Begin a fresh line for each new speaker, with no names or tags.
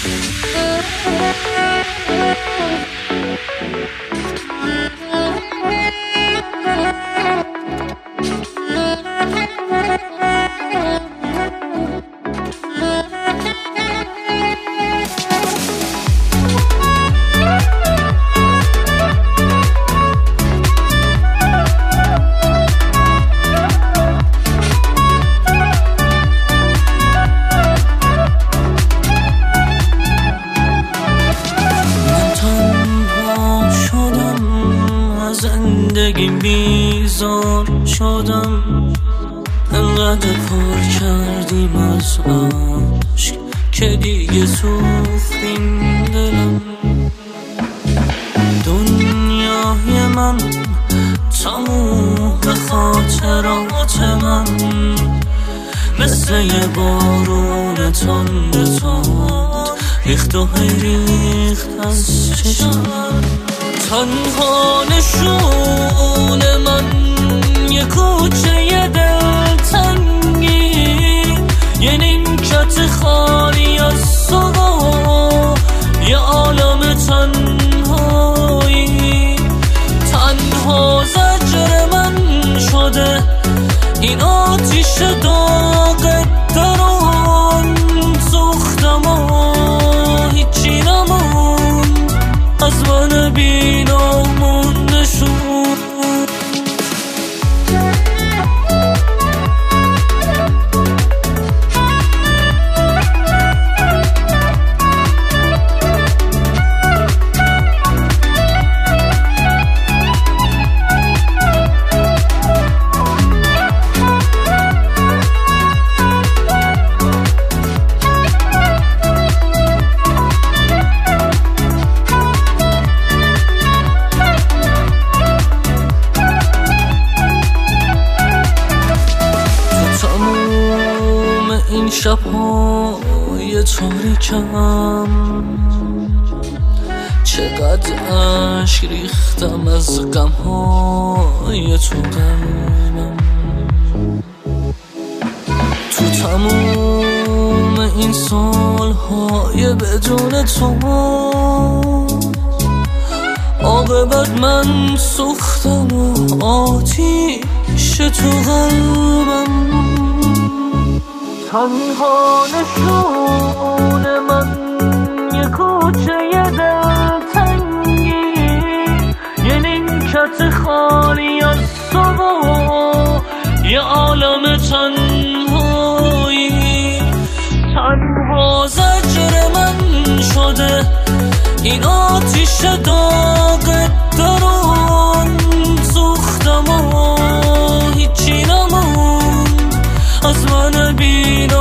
زندگیم بیزار شدم، انقدر پر کردیم از عشق که دیگه سوختیم دلم. دنیای من تموم به خاطرات من، مثل یه بارون تند تند ریخت و ریخت از چشم. تنها نشون من یه کوچه دلتنگی، یه نیمکت خالی از صبح، یه عالم تنهایی. تنها زجر من شده این آتیش داغ درون، سوختم و هیچی نمون از من بینامون نشون. این شب‌های تاریکم چقدر اشک ریختم از غم‌های تو قلبم. تو تموم این سال‌های بدون تو عاقبت من سوختم و آتیش تو قلبم. تنها نشون من یه کوچه دلتنگی، یه نیمکت خالی از صبح، یه عالم تنهایی. تنها زجر من شده این آتیش داغ درون، سوختم و هیچی نمون از من بینامون.